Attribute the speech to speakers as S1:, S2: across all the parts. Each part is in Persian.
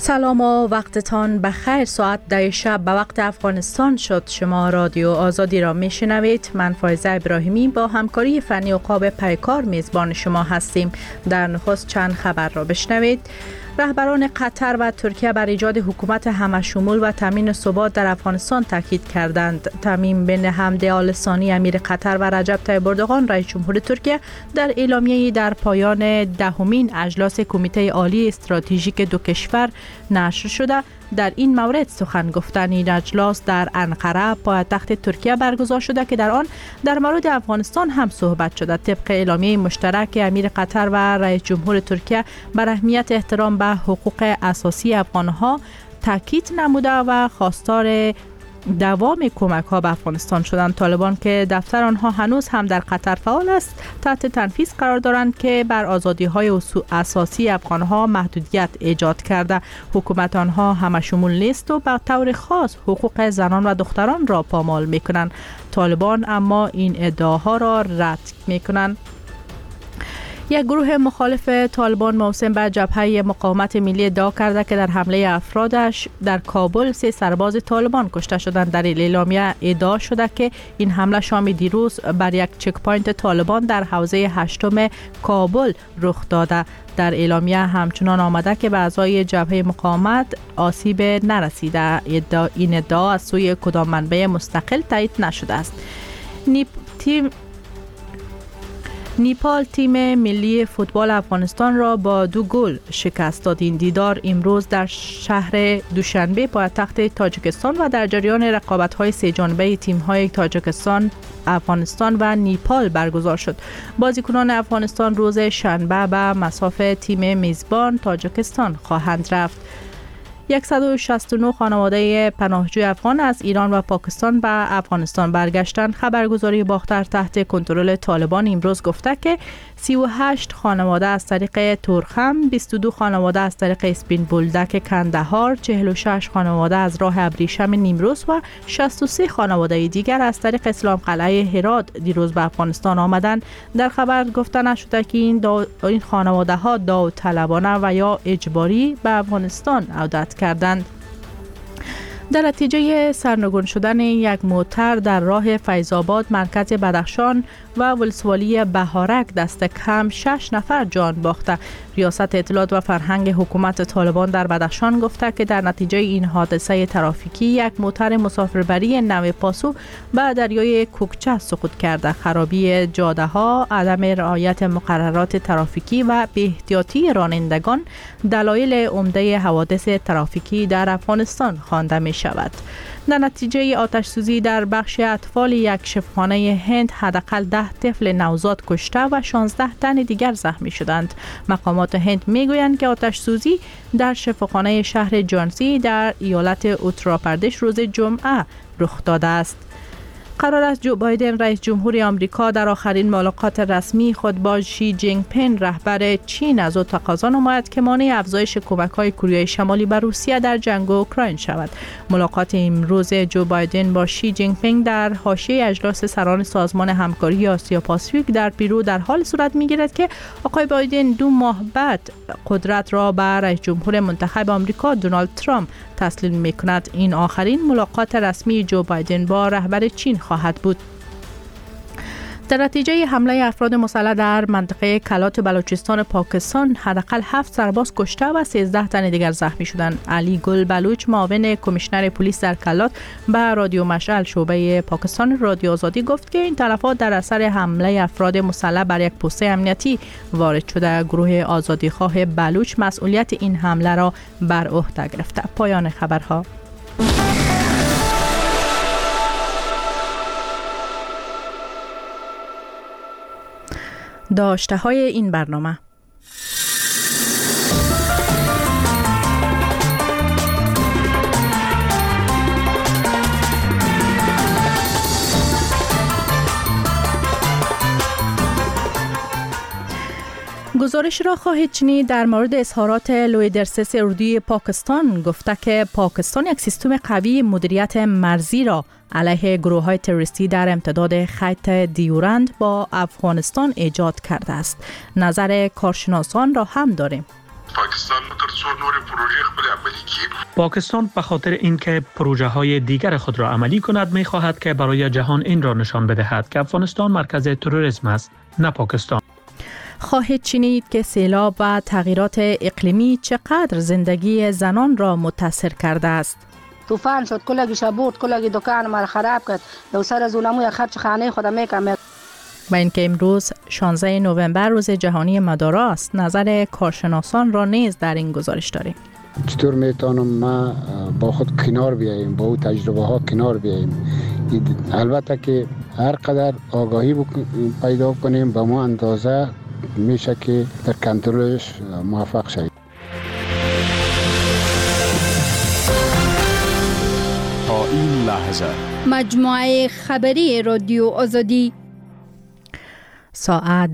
S1: سلام و وقتتان بخیر. ساعت 10 شب به وقت افغانستان شد. شما رادیو آزادی را میشنوید. من فایزه ابراهیمی با همکاری فنی عقاب پیکار میزبان شما هستیم. در نخست چند خبر را بشنوید. رهبران قطر و ترکیه بر ایجاد حکومت همشمول و تامین ثبات در افغانستان تاکید کردند. تمیم بن حمد آل ثانی امیر قطر و رجب طیب اردوغان رئیس جمهور ترکیه در اعلامیه‌ای در پایان دهمین اجلاس کمیته عالی استراتژیک دو کشور نشر شده در این مورد سخن گفتند. این اجلاس در انقره پایتخت ترکیه برگزار شده که در آن در مورد افغانستان هم صحبت شده. طبق اعلامیه مشترک امیر قطر و رئیس جمهور ترکیه بر اهمیت احترام به حقوق اساسی افغانها تاکید نموده و خواستار دوام کمک ها به افغانستان شدند. طالبان که دفتر آنها هنوز هم در قطر فعال است تحت تنفیذ قرار دارند که بر آزادی های اساسی افغان ها محدودیت ایجاد کرده. حکومت آنها همشمول نیست و به طور خاص حقوق زنان و دختران را پامال میکنند. طالبان اما این ادعاها را رد میکنند. یک گروه مخالف طالبان موسوم به جبهه مقاومت ملی ادعا کرده که در حمله افرادش در کابل 3 سرباز طالبان کشته شدند. در اعلامیه ادعا شده که این حمله شام دیروز بر یک چک پوینت طالبان در حوزه 8 کابل رخ داده. در اعلامیه همچنان آمده که به اعضای جبهه مقاومت آسیب نرسیده. این ادعا از سوی کدام منبع مستقل تایید نشده است. نیپال تیم ملی فوتبال افغانستان را با 2 گل شکست داد. این دیدار امروز در شهر دوشنبه پایتخت تاجیکستان و در جریان رقابت‌های 3 جانبه تیم‌های تاجیکستان، افغانستان و نیپال برگزار شد. بازیکنان افغانستان روز شنبه به مصاف تیم میزبان تاجیکستان خواهند رفت. 169 خانواده پناهجوی افغان از ایران و پاکستان به افغانستان برگشتند. خبرگزاری باختر تحت کنترل طالبان امروز گفته که 38 خانواده از طریق تورخم، 22 خانواده از طریق اسپین بولدک کندهار، 46 خانواده از راه ابریشم نیمروز و 63 خانواده دیگر از طریق اسلام قلعه هرات دیروز به افغانستان آمدند. در خبر گفته نشده که این خانواده ها داوطلبانه و یا اجباری به افغانستان عودت کردند. در نتیجه سرنگون شدن یک موتر در راه فیض‌آباد مرکز بدخشان و ولسوالی بهارک دست کم 6 نفر جان باخته. ریاست اطلاعات و فرهنگ حکومت طالبان در بدخشان گفته که در نتیجه این حادثه ترافیکی یک موتر مسافربری نو پاسو به دریای کوکچه سقوط کرده. خرابی جاده ها، عدم رعایت مقررات ترافیکی و بی‌احتیاطی رانندگان دلایل عمده حوادث ترافیکی در افغانستان خوانده می شود. در نتیجه آتش سوزی در بخش اطفال یک شفاخانه هند حداقل 10 طفل نوزاد کشته و 16 تن دیگر زخمی شدند. مقامات هند میگویند که آتش سوزی در شفاخانه شهر جانسی در ایالت اتر پردش روز جمعه رخ داده است. قرار است جو بایدن رئیس جمهور آمریکا در آخرین ملاقات رسمی خود با شی جینگ پین رهبر چین از او تقاضا نماید که مانع افزایش کمک‌های کره شمالی به روسیه در جنگ اوکراین شود. ملاقات امروز جو بایدن با شی جینگ پین در حاشیه اجلاس سران سازمان همکاری آسیا پاسیفیک در پیرو در حال صورت می‌گیرد که آقای بایدن 2 ماه بعد قدرت را به رئیس جمهور منتخب آمریکا دونالد ترامپ تسلیم می‌کند. این آخرین ملاقات رسمی جو بایدن با رهبر چین خواهد بود. در نتیجه حمله افراد مسلح در منطقه کلات بلوچستان پاکستان حداقل 7 سرباز کشته و 13 تن دیگر زخمی شدند. علی گل بلوچ معاون کمیشنر پلیس در کلات به رادیو مشعل شعبه پاکستان رادیو آزادی گفت که این تلفات در اثر حمله افراد مسلح بر یک پست امنیتی وارد شده. گروه آزادیخواه بلوچ مسئولیت این حمله را بر عهده گرفته. پایان خبرها. داشته های این برنامه: گزارش را خواهید شنید در مورد اظهارات لوی درسس اردوی پاکستان. گفته که پاکستان یک سیستم قوی مدیریت مرزی را علیه گروه‌های تروریستی در امتداد خط دیورند با افغانستان ایجاد کرده است. نظر کارشناسان را هم داریم.
S2: پاکستان به طور پاکستان به خاطر اینکه پروژه های دیگر خود را عملی کند می خواهد که برای جهان این را نشان بدهد که افغانستان مرکز تروریسم است، نه پاکستان.
S1: خواهید شنید که سیلاب و تغییرات اقلیمی چقدر زندگی زنان را متاثر کرده است.
S3: طوفان شد، کلگی شبورد، کلگی دکان ما خراب کرد. یو سر از اونمو خرج خانه خودم میکنم.
S1: با اینکه امروز 16 نوامبر روز جهانی مدارا است، نظر کارشناسان را نیز در این گزارش داریم.
S4: چطور میتونم ما با خود کنار بیاییم، با او تجربه ها کنار بیاییم. البته که هر قدر آگاهی پیدا کنیم به ما اندازه میشه که در کنترلش موفق شویم.
S5: تا این لحظه
S6: مجموعه خبری رادیو آزادی
S1: ساعت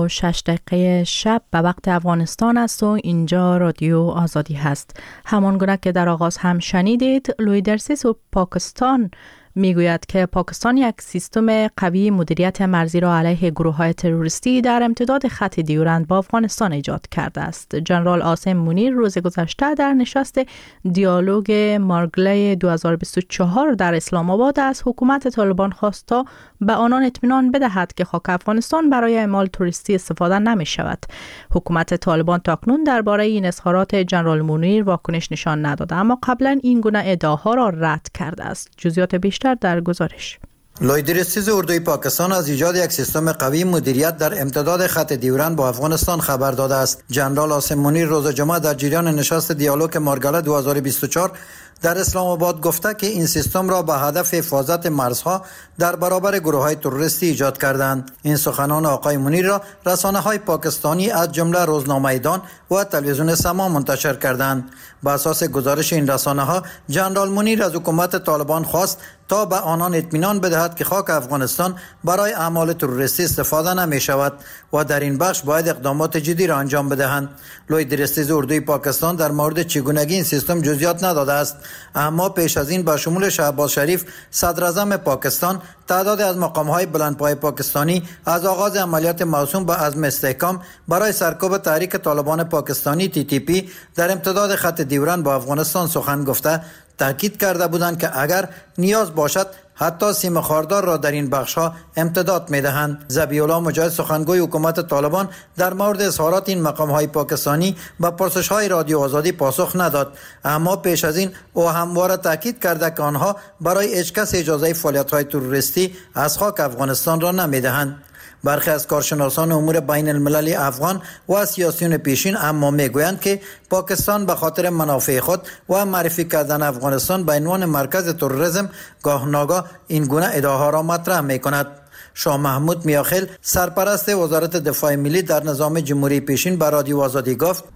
S1: 2:06 شب به وقت افغانستان است و اینجا رادیو آزادی هست. همان گونه که در آغاز هم شنیدید، لویدرسیس و پاکستان میگوید که پاکستان یک سیستم قوی مدیریت مرزی را علیه گروه‌های تروریستی در امتداد خط دیورند با افغانستان ایجاد کرده است. جنرال عاصم مونیر روز گذشته در نشست دیالوگ مارگلی 2024 در اسلام آباد از حکومت طالبان خواست تا به آنان اطمینان بدهد که خاک افغانستان برای اعمال توریستی استفاده نمی شود. حکومت طالبان تاکنون درباره این اظهارات جنرال مونیر واکنش نشان نداده، اما قبلا این گونه ادعاها را رد کرده است. جزئیات بیشتر در گزارش.
S7: لویدرسیز اردوی پاکستان از ایجاد یک سیستم قوی مدیریت در امتداد خط دیورند با افغانستان خبر داده است. جنرال عاصم مونیر روز جمعه در جریان نشست دیالوگ مارگله 2024 در اسلام آباد گفته که این سیستم را به هدف حفاظت مرزها در برابر گروه‌های تروریستی ایجاد کردند. این سخنان آقای مونیر را رسانه‌های پاکستانی از جمله روزنامه دان و تلویزیون سما منتشر کردند. بر اساس گزارش این رسانه‌ها، جنرال مونیر از حکومت طالبان خواست تا به آنان اطمینان بدهد که خاک افغانستان برای اعمال تروریستی استفاده نمی شود و در این بخش باید اقدامات جدی را انجام بدهند. لویدرسیز اردوی پاکستان در مورد چگونگی این سیستم جزئیات نداده است، اما پیش از این با شمول شهباز شریف صدر اعظم پاکستان، تعدادی از مقام‌های بلندپایه پاکستانی از آغاز عملیات موسوم به عزم استحکام برای سرکوب تحریک طالبان پاکستانی TTP در امتداد خط دیورند با افغانستان سخن گفته تاکید کرده بودند که اگر نیاز باشد حتی سیم خاردار را در این بخش‌ها امتداد می‌دهند. ذبیح الله مجاهد سخنگوی حکومت طالبان در مورد اظهارات این مقام‌های پاکستانی به پرسش‌های رادیو آزادی پاسخ نداد، اما پیش از این او همواره تاکید کرده که آنها برای هیچ کس اجازه فعالیت‌های تروریستی از خاک افغانستان را نمی‌دهند. برخی از کارشناسان امور بین المللی افغان و سیاسیون پیشین اما میگویند که پاکستان به خاطر منافع خود و معرفی کردن افغانستان به عنوان مرکز تروریسم گاه ناگاه این گونه ادعاها را مطرح میکند. شاه محمود میاخیل سرپرست وزارت دفاع ملی در نظام جمهوری پیشین به رادیو آزادی گفت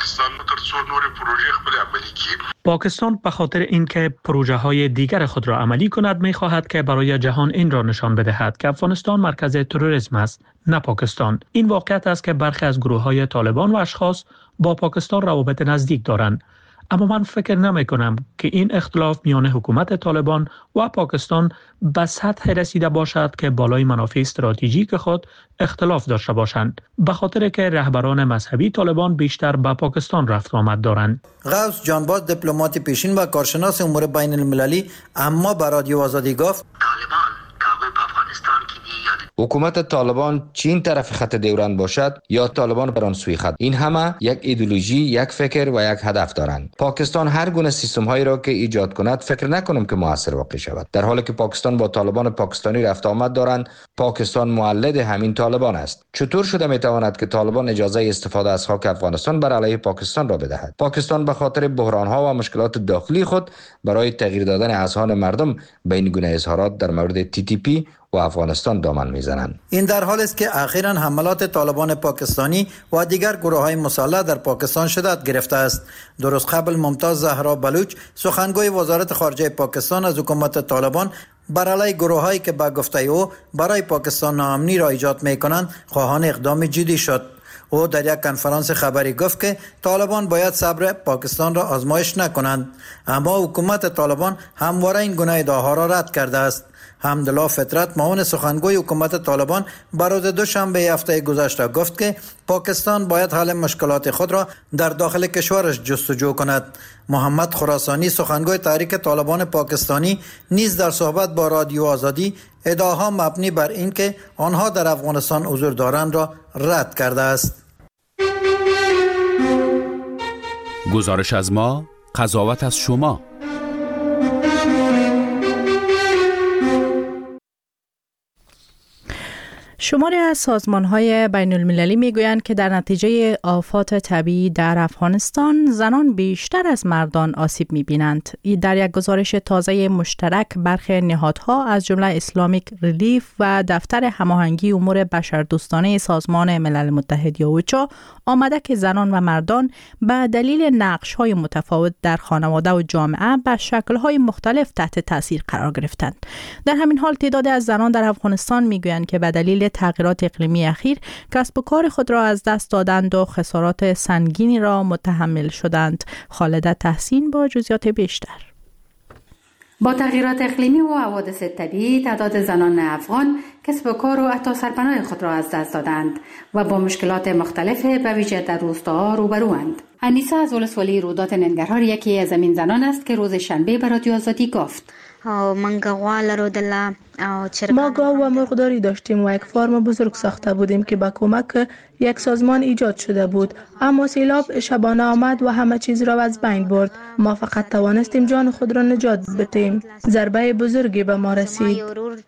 S2: پاکستان به خاطر اینکه پروژه های دیگر خود را عملی کند می خواهد که برای جهان این را نشان بدهد که افغانستان مرکز تروریسم است، نه پاکستان. این واقعیت است که برخی از گروه های طالبان و اشخاص با پاکستان روابط نزدیک دارند، اما من فکر نمی کنم که این اختلاف میان حکومت طالبان و پاکستان به سطح رسیده باشد که بالای منافع استراتژیک خود اختلاف داشته باشند، به خاطر که رهبران مذهبی طالبان بیشتر به پاکستان رفت آمد دارند.
S7: غوث جانباز دیپلمات پیشین و کارشناس امور بین المللی اما به رادیو آزادی گفت
S8: حکومت طالبان چین طرف خط دیورند باشد یا طالبان بر آن سوی خط، این همه یک ایدئولوژی، یک فکر و یک هدف دارند. پاکستان هر گونه سیستم هایی را که ایجاد کند فکر نکنم که موثر واقع شود. در حالی که پاکستان با طالبان پاکستانی رفت آمد دارند، پاکستان مولد همین طالبان است. چطور شده می تواند که طالبان اجازه استفاده از خاک افغانستان بر علیه پاکستان را بدهد؟ پاکستان به خاطر بحران ها و مشکلات داخلی خود برای تغییر دادن اذهان مردم به این گونه اظهارات در مورد TTP و افغانستان دامن میزنند.
S7: این در حالی است که اخیراً حملات طالبان پاکستانی و دیگر گروه‌های مسلح در پاکستان شدت گرفته است. درست قبل ممتاز زهرا بلوچ سخنگوی وزارت خارجه پاکستان از حکومت طالبان بر علیه گروه‌هایی که به گفته او برای پاکستان ناامنی را ایجاد می‌کنند خواهان اقدام جدی شد. او در یک کنفرانس خبری گفت که طالبان باید صبر پاکستان را آزمایش نکنند، اما حکومت طالبان همواره این گونه ادعاها را رد کرده است. حمدالله فطرت معاون سخنگوی حکومت طالبان بر روز دوشنبه هفته گذشته گفت که پاکستان باید حل مشکلات خود را در داخل کشورش جستجو کند. محمد خراسانی سخنگوی تحریک طالبان پاکستانی نیز در صحبت با رادیو آزادی ادعاها مبنی بر اینکه آنها در افغانستان حضور دارند را رد کرده است.
S5: گزارش از ما، قضاوت از شما.
S1: شماری از سازمان‌های بین المللی می‌گویند که در نتیجه آفات طبیعی در افغانستان زنان بیشتر از مردان آسیب می‌بینند. در یک گزارش تازه مشترک برخی نهادها از جمله اسلامیک ریلیف و دفتر هماهنگی امور بشردوستانه سازمان ملل متحد یا اوچا آمده که زنان و مردان به دلیل نقش‌های متفاوت در خانواده و جامعه به شکل‌های مختلف تحت تاثیر قرار گرفتند. در همین حال تعدادی از زنان در افغانستان می‌گویند که به دلیل تغییرات اقلیمی اخیر کسب و کار خود را از دست دادند و خسارات سنگینی را متحمل شدند. خالده تحسین با جزئیات بیشتر.
S9: با تغییرات اقلیمی و حوادث طبیعی تعداد زنان افغان کسب و کار و حتی سرپناه خود را از دست دادند و با مشکلات مختلف به ویژه در روستاها روبروند. انیسه از ولسوالی رودات ننگرهار یکی از همین زنان است که روز شنبه به رادیو آزادی گفت:
S10: ما گاو و مرغداری داشتیم و یک فارم بزرگ ساخته بودیم که با کمک یک سازمان ایجاد شده بود، اما سیلاب شبانه آمد و همه چیز را از بین برد. ما فقط توانستیم جان خود را نجات بدهیم. ضربه بزرگی به ما رسید.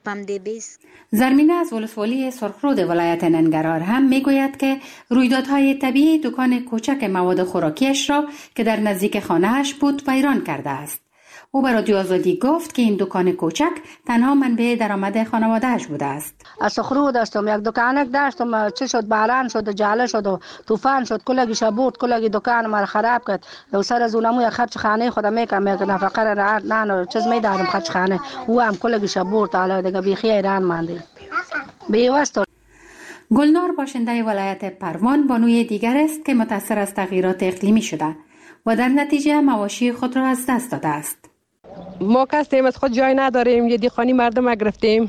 S9: زرمینه از ولسوالی سرخرود ولایت ننگرهار هم میگوید که رویدادهای طبیعی دکان کوچک مواد خوراکیش را که در نزدیک خانه‌اش بود ویران کرده است. او به رادیو آزادی گفت که این دکان کوچک تنها منبع درآمد خانواده‌اش بوده است.
S3: از سرخرود داشتم یک دکانک داشتم، چه شد باران شد و جاله شد و طوفان شد، کلگی شبورد، کلگی دکان ما خراب کرد. و سر از اونمو خرج خانه خودم میکنم، نفقه را نه چیز میدادم خرج خانه او هم کلگی شبورد. حالا دیگه بیخی ایران ماندی بیوست.
S9: گلنار باشنده ولایت پروان بانوی دیگر است که متاثر از تغییرات اقلیمی شده و در نتیجه مواشی خود را از دست داده است.
S11: ما کسیم از خود جای نداریم، یه دیخانی مردم گرفتیم،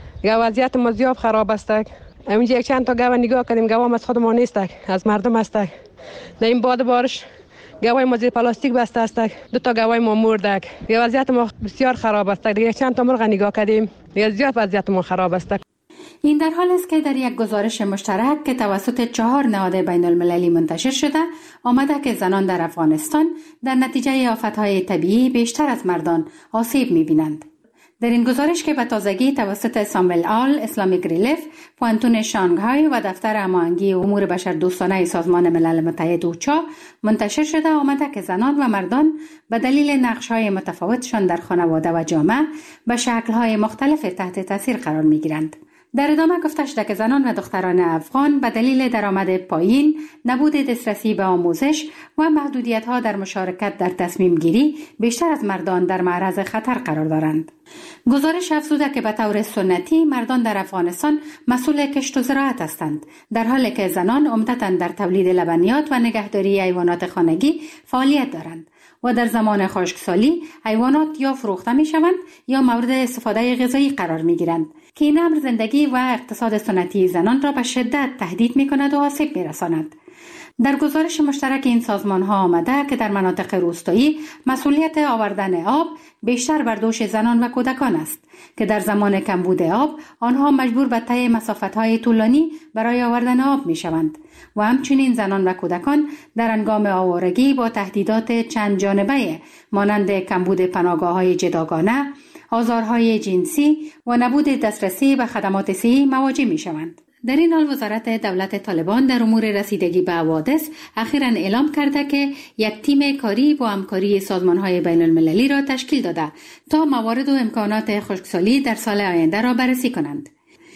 S11: وضعیت ما زیاد خراب است. همینجا یک چند تا گاو نگاه کردیم، گاو از خود ما نیست، از مردم است. در این باد بارش گاوای ما زیر پلاستیک بسته است، 2 تا گاوای ما مرده. وضعیت ما بسیار خراب است. یک چند تا مرغ نگاه کردیم، زیاد وضعیت ما خراب است.
S9: این در حال است که در یک گزارش مشترک که توسط 4 نهاد بین المللی منتشر شده آمده که زنان در افغانستان در نتیجه آفتهای طبیعی بیشتر از مردان آسیب می‌بینند. در این گزارش که به تازگی توسط ساموئل آل، اسلامیک ریلیف، پوانتون شانگهای و دفتر هماهنگی امور بشردوستانه سازمان ملل متحد اوچا منتشر شده آمده که زنان و مردان به دلیل نقش‌های متفاوتشان در خانواده و جامعه به شکل‌های مختلف تحت تاثیر قرار می‌گیرند. در ادامه گفته شده که زنان و دختران افغان به دلیل درآمد پایین، نبود دسترسی به آموزش و محدودیت‌ها در مشارکت در تصمیم گیری بیشتر از مردان در معرض خطر قرار دارند. گزارش افزوده که به طور سنتی مردان در افغانستان مسئول کشت و زراعت هستند، در حالی که زنان عمدتاً در تولید لبنیات و نگهداری حیوانات خانگی فعالیت دارند و در زمان خشکسالی حیوانات یا فروخته می شوند یا مورد استفاده غذایی قرار می گیرند که این امر زندگی و اقتصاد سنتی زنان را به شدت تهدید می کند و آسیب می رساند. در گزارش مشترک این سازمان ها آمده که در مناطق روستایی مسئولیت آوردن آب بیشتر بر دوش زنان و کودکان است که در زمان کمبود آب آنها مجبور به طی مسافت‌های طولانی برای آوردن آب می شوند و همچنین زنان و کودکان در هنگام آوارگی با تهدیدات چند جانبه مانند کمبود پناهگاه‌های جداگانه، آزارهای جنسی و نبود دسترسی به خدمات صحی مواجه می شوند. در این حال وزارت دولت طالبان در امور رسیدگی به حوادث اخیراً اعلام کرده که یک تیم کاری با همکاری سازمان‌های بین المللی را تشکیل داده تا موارد و امکانات خشکسالی در سال آینده را بررسی کنند.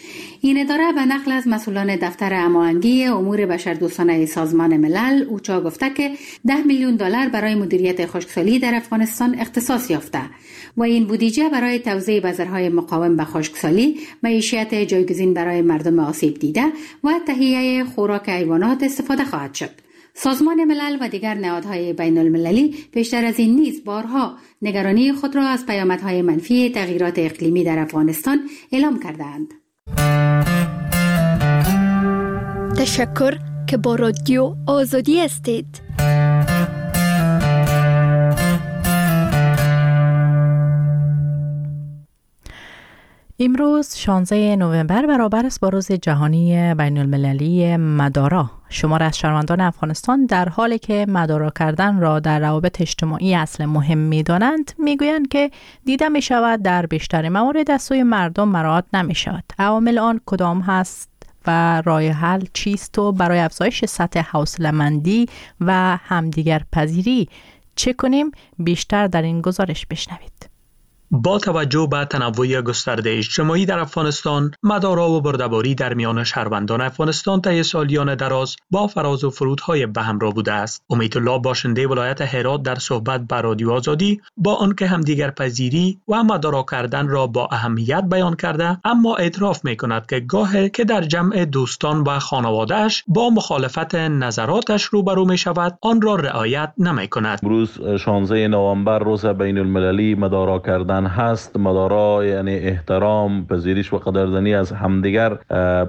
S9: این اداره به نقل از مسئولان دفتر هماهنگی امور بشردوستانه سازمان ملل اوچا گفته که $10 میلیون برای مدیریت خشکسالی در افغانستان اختصاص یافته و این بودجه برای توزیع بذرهای مقاوم به خشکسالی، معیشت جایگزین برای مردم آسیب دیده و تهیه خوراک حیوانات استفاده خواهد شد. سازمان ملل و دیگر نهادهای بین المللی پیشتر از این نیز بارها نگرانی خود را از پیامدهای منفی تغییرات اقلیمی در افغانستان اعلام کردند.
S6: تشکر که با رادیو آزادی هستید.
S1: امروز 16 نوامبر برابر است با روز جهانی بین المللی مدارا. شمار از شهروندان افغانستان در حالی که مدارا کردن را در روابط اجتماعی اصل مهم می دانند میگویند که دیده می شود در بیشتر موارد از سوی مردم مراعات نمی شود. عوامل آن کدام هست و راه حل چیست و برای افزایش سطح حوصله‌مندی و همدیگر پذیری چه کنیم؟ بیشتر در این گزارش بشنوید.
S2: با توجه به تنوع گسترده اجتماعی در افغانستان، مدارا و برده‌باری در میان شهروندان افغانستان طی سالیان دراز با فراز و فرودهای به همراه بوده است. امیدالله باشنده ولایت هرات در صحبت با رادیو آزادی با آنکه همدیگر پذیری و مدارا کردن را با اهمیت بیان کرده، اما اعتراف می‌کند که گاهی که در جمع دوستان و خانواده‌اش با مخالفت نظراتش روبرو می‌شود، آن را رعایت نمی‌کند.
S12: امروز 16 نوامبر روز بین المللی مدارا کردن هست. مدارا یعنی احترام، پذیرش و قدردانی از همدیگر.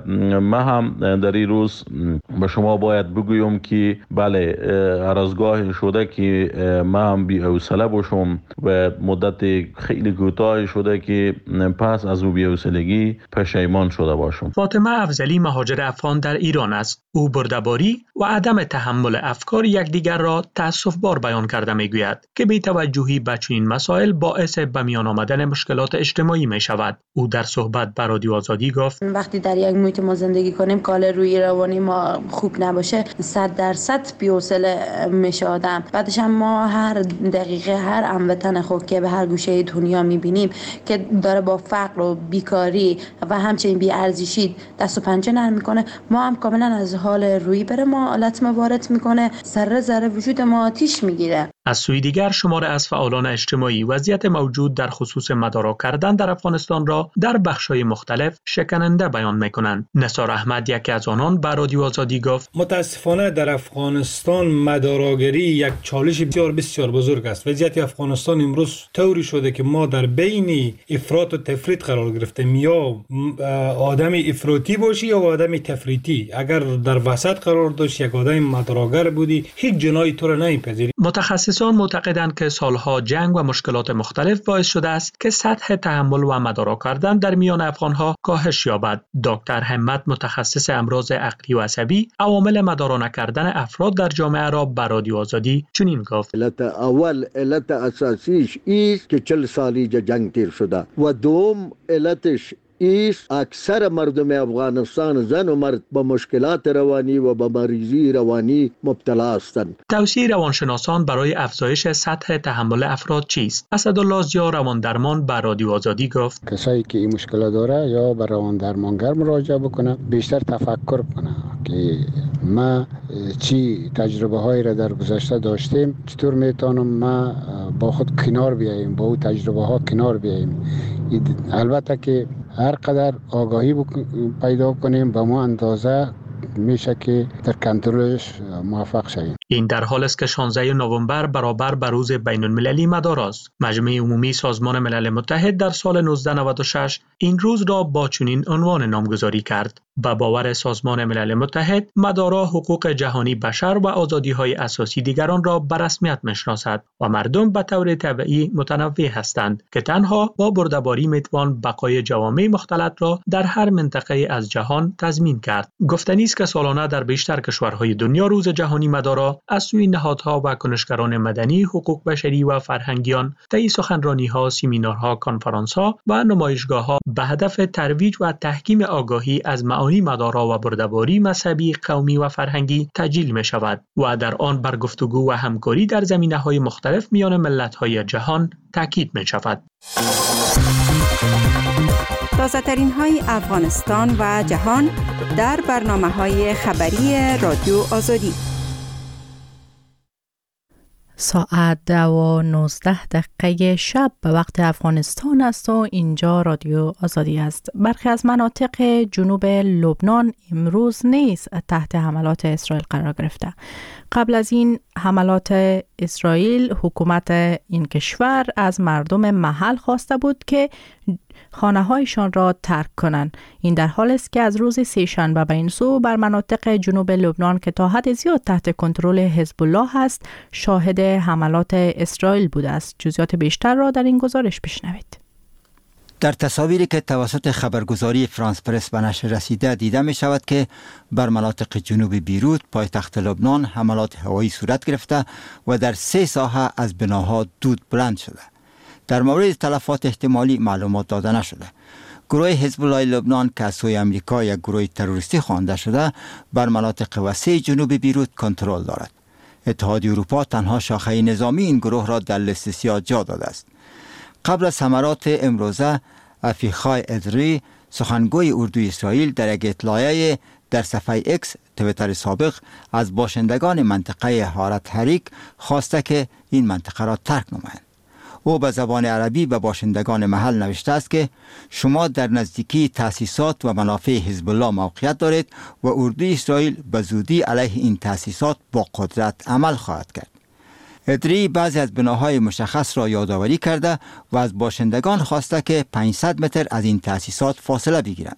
S12: ما هم در این روز به شما باید بگویم که بله، هر از گاهی شده که ما هم بی حوصله باشم و مدت خیلی کوتاه شده که پس از او بی حوصلگی پشیمان شده باشم.
S2: فاطمه افضلی مهاجر افغان در ایران است. او برده‌باری و عدم تحمل افکار یکدیگر را تأسف‌بار بیان کرده میگوید که بی توجهی به چنین مسائل باعث به میان آمدن مشکلات اجتماعی می شود. او در صحبت با رادیو آزادی گفت
S13: وقتی در یک محیط ما زندگی کنیم که روی روانی ما خوب نباشه 100% بی‌حوصله میشه آدم. بعدش هم ما هر دقیقه هر هموطن خود که به هر گوشه دنیا میبینیم که داره با فقر و بیکاری و همچنین بی‌ارزشی دست و پنجه نرم میکنه، ما هم کاملا از حال روی بره ما حالت ما وارد میکنه، ذره ذره وجود ما آتیش میگیره.
S2: از سوی دیگر شمار از فعالان اجتماعی وضعیت موجود در خصوص مدارا کردن در افغانستان را در بخش‌های مختلف شکننده بیان می‌کنند. نثار احمد یکی از آنان به رادیو آزادی گفت
S14: متاسفانه در افغانستان مداراگری یک چالش بسیار بسیار بزرگ است. وضعیت افغانستان امروز طوری شده که ما در بین افراط و تفریط قرار گرفتیم، یا آدم افراطی باشی یا آدم تفریطی. اگر در وسط قرار داشت یک آدم مداراگر بودی هیچ جنایی تو را نمی‌پذیری.
S2: متخصصان معتقدند که سالها جنگ و مشکلات مختلف باعث شده است که سطح تحمل و مدارا کردن در میان افغانها کاهش یابد. دکتر همت متخصص امراض عقلی و عصبی عوامل مدارا نکردن افراد در جامعه را به رادیو آزادی چنین گفت:
S15: علت اساسیش است که 40 سالی جنگ تیر شده و دوم علتش است اکثر مردم افغانستان زن و مرد با مشکلات روانی و با مریضی روانی مبتلا هستند.
S2: توصیه روانشناسان برای افزایش سطح تحمل افراد چیست؟ اسدالله زیا رواندرمان به رادیو آزادی گفت
S4: کسایی که این مشکل داره یا به رواندرمانگر مراجعه بکنه، بیشتر تفکر کنه که ما چی تجربه هایی را در گذشته داشتیم، چطور میتونم ما با خود کنار بیاییم، با اون تجربه ها کنار بیاییم. البته که هر قدر آگاهی پیدا کنیم به ما اندازه میشه که در کنترلش موفق شویم.
S2: این در حال است که 16 نوامبر برابر به روز بین المللی مدارا است. مجمع عمومی سازمان ملل متحد در سال 1996 این روز را با چنین عنوان نامگذاری کرد. به باور سازمان ملل متحد، مدارا حقوق جهانی بشر و آزادی‌های اساسی دیگران را به رسمیت می‌شناسد و مردم به طور طبیعی متنوع هستند که تنها با برده‌باری میتوان بقای جوامع مختلط را در هر منطقه از جهان تضمین کرد. گفتنی است که سالانه در بیشتر کشورهای دنیا روز جهانی مدارا از سوی نهادها و کنشگران مدنی، حقوق بشری و فرهنگیان طی سخنرانی‌ها، سمینارها، کنفرانس‌ها و نمایشگاه‌ها به هدف ترویج و تحکیم آگاهی از معانی مدارا و برده‌باری مذهبی، قومی و فرهنگی تجلیل می شود و در آن بر گفتگو و همکاری در زمینه‌های مختلف میان ملت‌های جهان تاکید می شود.
S16: تازه‌ترین های افغانستان و جهان در برنامه‌های خبری رادیو آزادی.
S1: ساعت 2:19 شب به وقت افغانستان است و اینجا رادیو آزادی است. برخی از مناطق جنوب لبنان امروز نیز تحت حملات اسرائیل قرار گرفته. قبل از این حملات اسرائیل حکومت این کشور از مردم محل خواسته بود که خانه‌هایشان را ترک کنند. این در حالی است که از روز سه‌شنبه به این سو بر مناطق جنوب لبنان که تا حد زیاد تحت کنترل حزب الله است شاهد حملات اسرائیل بوده است. جزئیات بیشتر را در این گزارش بشنوید.
S17: در تصاویری که توسط خبرگزاری فرانس پرس به نشر رسیده دیده می شود که بر مناطق جنوب بیروت پایتخت لبنان حملات هوایی صورت گرفته و در 3 ساحه از بناها دود بلند شده. در مورد تلفات احتمالی معلومات داده نشده. گروه حزب الله لبنان که از سوی امریکا یک گروه تروریستی خوانده شده بر مناطق وسیع جنوب بیروت کنترل دارد. اتحادیه اروپا تنها شاخه نظامی این گروه را در لیست سیاه جا داده است. قبل از حملات امروزه افیخای ادری سخنگوی اردوی اسرائیل در یک اطلاعیه در صفحه اکس تویتر سابق از باشندگان منطقه حارت حریک خواسته که این منطقه را ترک نمایند. او به زبان عربی به باشندگان محل نوشته است که شما در نزدیکی تأسیسات و منافع حزب الله موقعیت دارید و اردوی اسرائیل به زودی علیه این تأسیسات با قدرت عمل خواهد کرد. ادری بعضی از بناهای مشخص را یادآوری کرده و از باشندگان خواسته که 500 متر از این تأسیسات فاصله بگیرند.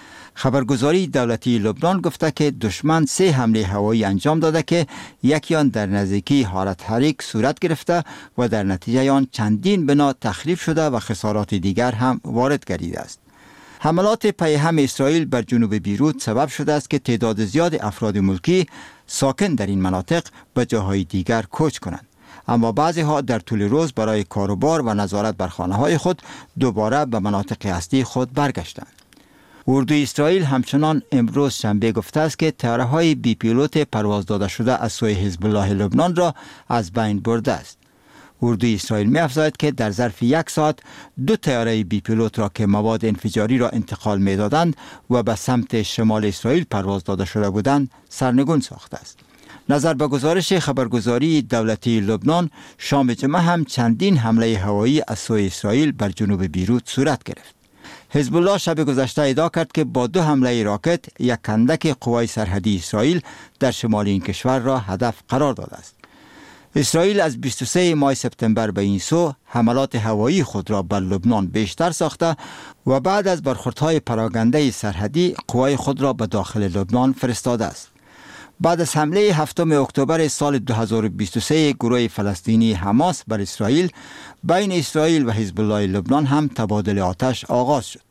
S17: خبرگزاری دولتی لبنان گفته که دشمن 3 حمله هوایی انجام داده که یکی آن در نزدیکی حارت حریک صورت گرفته و در نتیجه آن چندین بنا تخریب شده و خسارات دیگر هم وارد گردیده است. حملات پیهم اسرائیل بر جنوب بیروت سبب شده است که تعداد زیاد افراد ملکی ساکن در این مناطق به جاهای دیگر کوچ کنند. اما بعضی ها در طول روز برای کاروبار و نظارت بر خانه های خود دوباره به مناطق اصلی خود برگشتند. اردوی اسرائیل همچنان امروز شنبه گفته است که طیاره های بی پیلوت پرواز داده شده از سوی حزب الله لبنان را از بین برده است. اردوی اسرائیل می افزاید که در ظرف 1 ساعت 2 طیاره بی پیلوت را که مواد انفجاری را انتقال می دادند و به سمت شمال اسرائیل پرواز داده شده بودند سرنگون ساخته است. نظر به گزارش خبرگزاری دولتی لبنان شام جمعه هم چندین حمله هوایی از سوی اسرائیل بر جنوب بیروت صورت گرفت. حزب الله شب گذشته ادعا کرد که با 2 حمله راکت یک کندک قوای سرحدی اسرائیل در شمال این کشور را هدف قرار داده است. اسرائیل از 23 ماه سپتامبر به این سو حملات هوایی خود را بر لبنان بیشتر ساخته و بعد از برخوردهای پراکنده سرحدی قوای خود را به داخل لبنان فرستاده است. بعد از حمله 7 اکتبر سال 2023 گروه فلسطینی حماس بر اسرائیل، بین اسرائیل و حزب الله لبنان هم تبادل آتش آغاز شد.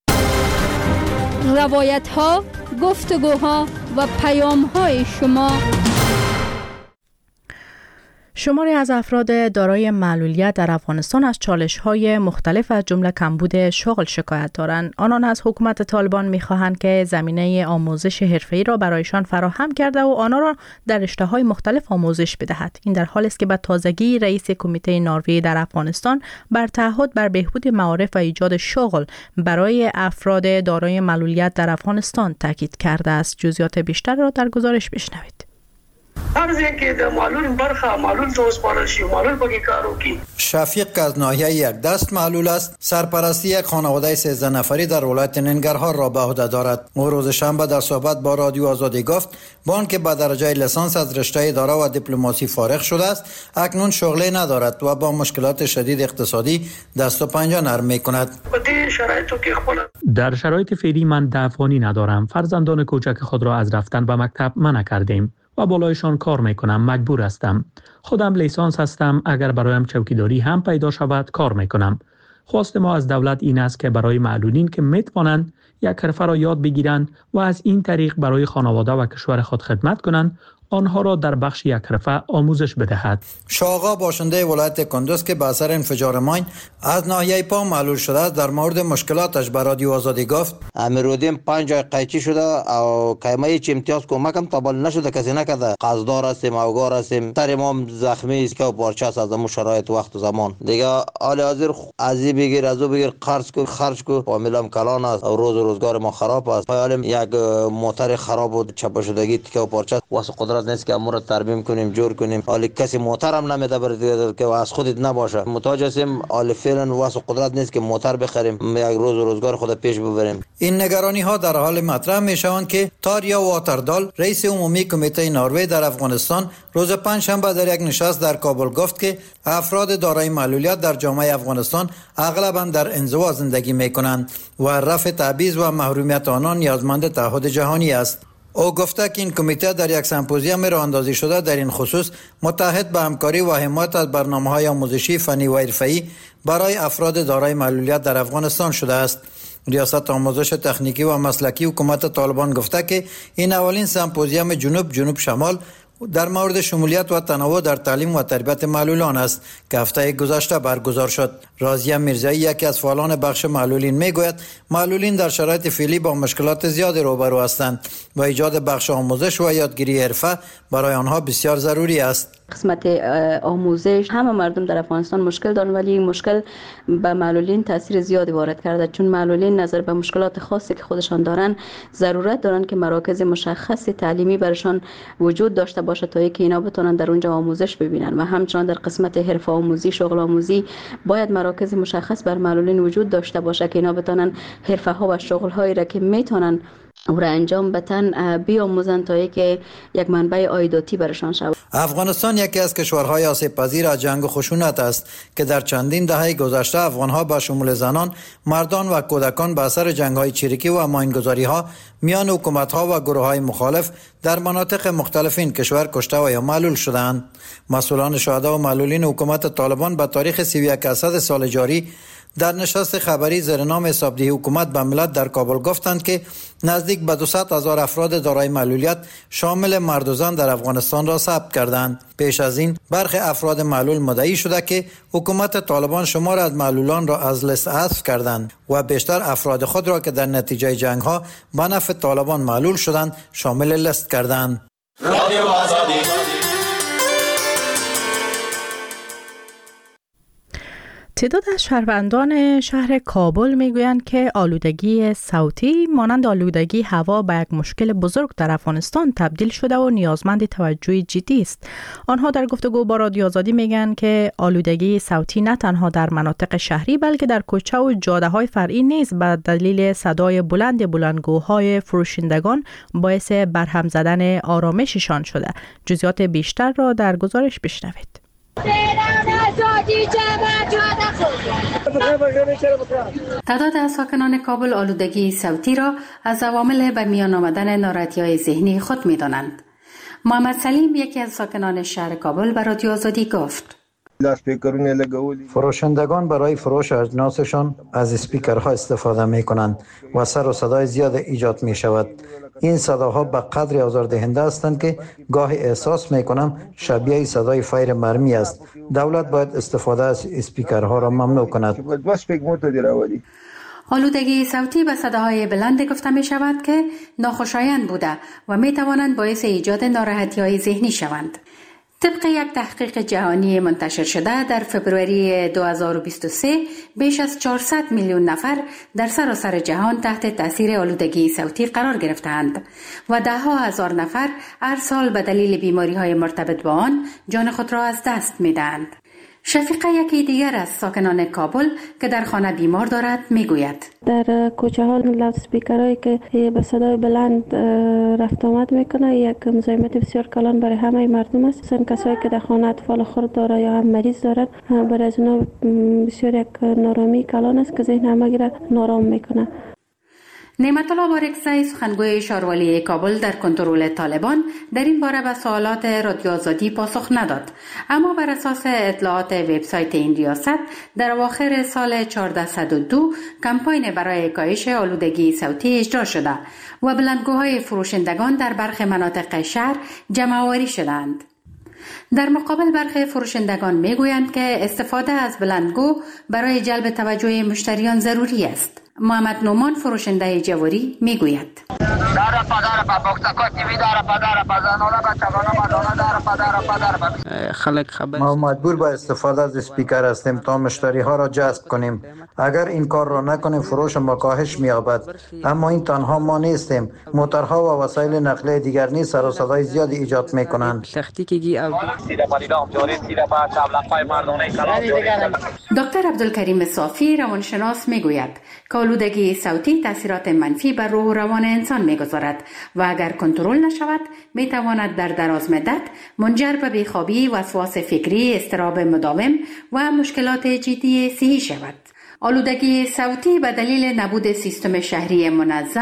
S6: روایت ها، گفتگوها و پیام های شما.
S1: شماری از افراد دارای معلولیت در افغانستان از چالش‌های مختلف از جمله کمبود شغل شکایت دارند. آنان از حکومت طالبان می‌خواهند که زمینه آموزش حرفه‌ای را برایشان فراهم کرده و آنها را در رشته‌های مختلف آموزش بدهد. این در حالی است که به تازگی رئیس کمیته نروژ در افغانستان بر تعهد بر بهبود معارف و ایجاد شغل برای افراد دارای معلولیت در افغانستان تاکید کرده است. جزئیات بیشتر را در گزارش بشنوید.
S18: هر ځای کې د معلول برخه معلول ته وسپارل شي، معلول پکې کار وکړي.
S7: شفیق که از ناحیه یک دست معلول است، سرپرستی یک خانواده 13 نفری در ولایت ننگرهار را به عهده دارد. او روز شنبه در صحبت با رادیو آزادی گفت با آنکه به درجه لیسانس از رشته اداره و دیپلماسی فارغ شده است، اکنون شغلی ندارد و با مشکلات شدید اقتصادی دست و پنجه نرم می‌کند.
S2: در شرایط فعلی من دفعانی ندارم. فرزندان کوچک خود را از رفتن به مکتب منع کردیم و بالایشان کار میکنم. مجبور هستم. خودم لیسانس هستم. اگر برایم چوکیداری هم پیدا شود کار میکنم. خواست ما از دولت این است که برای معلولین که میتوانند یک حرفه را یاد بگیرند و از این طریق برای خانواده و کشور خود خدمت کنند، آنها را در بخش یک حرفه آموزش بدهد.
S7: شاغا باشنده ولایت کندوز که به اثر انفجار ماین از ناحیه پا معلول شده است در مورد مشکلاتش به رادیو آزادی گفت
S19: امیرودیم 5 جای قیچی شده او کایمه چه امتیاز کمکم تابل نشده، کسی نکرده. قصدار هستیم، اوگار هستیم، ترمام زخمی است که پارچه است از همون شرایط وقت و زمان دیگه. حال حاضر ازی بگیر ازو بگیر قرض کو خرج کو، فامیلم کلان است و روز روزگار ما خراب است. حالم یک موتر خراب بود، چپا شدگی تیکه و پارچه واسه قدرت قدرت نیست که امور رو ترمیم کنیم جور کنیم. حالی کسی موتر هم نمیده برای که از خودت نباشه. محتاج هستیم حالی فعلا واسه قدرت نیست که موتر بخریم یک روز روزگار خود پیش ببریم.
S7: این نگرانی ها در حال مطرح می شوند که تاریا واتردال رئیس عمومی کمیته نروژ در افغانستان روز پنجشنبه در یک نشست در کابل گفت که افراد دارای معلولیت در جامعه افغانستان اغلبا در انزوا زندگی می کنند و رفع تبعیض و محرومیت آنان نیازمند تعهد جهانی است. او گفته که این کمیته در یک سمپوزیوم راه اندازی شده در این خصوص متحد به همکاری و حمایت از برنامه‌های آموزشی فنی و حرفه‌ای برای افراد دارای معلولیت در افغانستان شده است. ریاست آموزش تکنیکی و مسلکی حکومت طالبان گفته که این اولین سمپوزیوم جنوب شمال در مورد شمولیت و تنوع در تعلیم و تربیت معلولان است که هفته گذشته برگزار شد. راضیه میرزایی یکی از فعالان بخش معلولین میگوید معلولین در شرایط فعلی با مشکلات زیادی روبرو هستند و ایجاد بخش آموزش و یادگیری حرفه برای آنها بسیار ضروری است.
S20: قسمت آموزش همه مردم در افغانستان مشکل دارند، ولی این مشکل به معلولین تاثیر زیادی وارد کرده، چون معلولین نظر به مشکلات خاصی که خودشان دارن ضرورت دارن که مراکز مشخص تعلیمی برشان وجود داشته باشه تا اینکه اینا بتونن در اونجا آموزش ببینن. و همچنان در قسمت حرفه آموزی، شغل آموزی باید مراکز مشخص بر معلولین وجود داشته باشه که اینا بتونن حرفه ها و شغل هایی را که میتونن او را انجام بدن بیاموزن تا اینکه یک منبع عایداتی برشان شود.
S7: افغانستان یکی از کشورهای آسیب پذیر از جنگ و خشونت است که در چندین دهه گذشته افغانها به شمول زنان، مردان و کودکان به اثر جنگ‌های چریکی و ماینگذاری‌ها میان حکومت‌ها و گروه‌های مخالف در مناطق مختلف این کشور کشته و یا معلول شدند. مسئولان شهدا و معلولین حکومت طالبان به تاریخ 31 اسد سال جاری در نشست خبری زیر نام حسابدهی حکومت به ملت در کابل گفتند که نزدیک به 200,000 افراد دارای معلولیت شامل مرد و زن در افغانستان را ثبت کردند. پیش از این برخی افراد معلول مدعی شده که حکومت طالبان شمار از معلولان را از لیست حذف کردند و بیشتر افراد خود را که در نتیجه جنگ ها به نفع طالبان معلول شدند شامل لیست کردند.
S1: تعداد از شهروندان شهر کابل میگویند که آلودگی صوتی مانند آلودگی هوا به یک مشکل بزرگ در افغانستان تبدیل شده و نیازمند توجه جدی است. آنها در گفتگو با رادیو آزادی میگن که آلودگی صوتی نه تنها در مناطق شهری بلکه در کوچه و جاده های فرعی نیز به دلیل صدای بلندگوهای فروشندگان باعث برهم زدن آرامششان شده. جزئیات بیشتر را در گزارش بشنوید.
S9: تعداد از ساکنان کابل آلودگی صوتی را از عوامل به میان آمدن ناراحتی‌های ذهنی خود می‌دانند. محمد سلیم یکی از ساکنان شهر کابل به رادیو آزادی گفت:
S7: فروشندگان برای فروش اجناسشان از اسپیکرها استفاده می کنند و سر و صدای زیاد ایجاد می شود. این صداها به قدری آزاردهنده هستند که گاهی احساس می کنم شبیه صدای فایر مرمی است. دولت باید استفاده از اسپیکرها را ممنوع کند.
S9: آلودگی صوتی به صداهای بلند گفته می شود که ناخوشایند بوده و می توانند باعث ایجاد ناراحتی‌های ذهنی شوند. طبق یک تحقیق جهانی منتشر شده در فبروری 2023 بیش از 400 میلیون نفر در سراسر جهان تحت تاثیر آلودگی صوتی قرار گرفتند و ده ها هزار نفر هر سال به دلیل بیماری‌های مرتبط با آن جان خود را از دست می‌دهند. شفیقه یکی دیگر از ساکنان کابل که در خانه بیمار دارد میگوید:
S21: در کوچه ها لاود اسپیکرهایی که به صدای بلند رفت آمد میکنه یک مزاحمت بسیار کلان برای همه مردم است. مثلا کسایی که در خانه اطفال خرد داره یا هم مریض دارد برای از اونا بسیار یک نارامی کلان است که ذهن همه را نارام میکنه.
S9: نعمت الله بارکزی سخنگوی شاروالی کابل در کنترل طالبان در این باره به سوالات رادیو آزادی پاسخ نداد، اما بر اساس اطلاعات وبسایت این ریاست در اواخر سال 1402 کمپاین برای کاهش آلودگی صوتی اجرا شده و بلندگوهای فروشندگان در برخی مناطق شهر جمع آوری شدند. در مقابل برخی فروشندگان میگویند که استفاده از بلندگو برای جلب توجه مشتریان ضروری است. محمد نومان فروشنده جواری میگوید
S7: ما مجبور به استفاده از اسپیکر هستیم تا مشتری ها را جذب کنیم. اگر این کار را نکنیم فروش ما کاهش می‌یابد. اما این تنها ما نیستیم. موتورها و وسایل نقلیه دیگر نیز سر و صدای زیادی ایجاد می‌کنند.
S9: دکتر عبدالکریم صافی روانشناس میگوید که آلودگی صوتی تاثیرات منفی بر روح و روان انسان میگذارد و اگر کنترل نشود میتواند در دراز مدت منجر به بیخوابی، وسواس فکری، اضطراب مداوم و مشکلات جدی صحی شود. آلودگی صوتی به دلیل نبود سیستم شهری منظم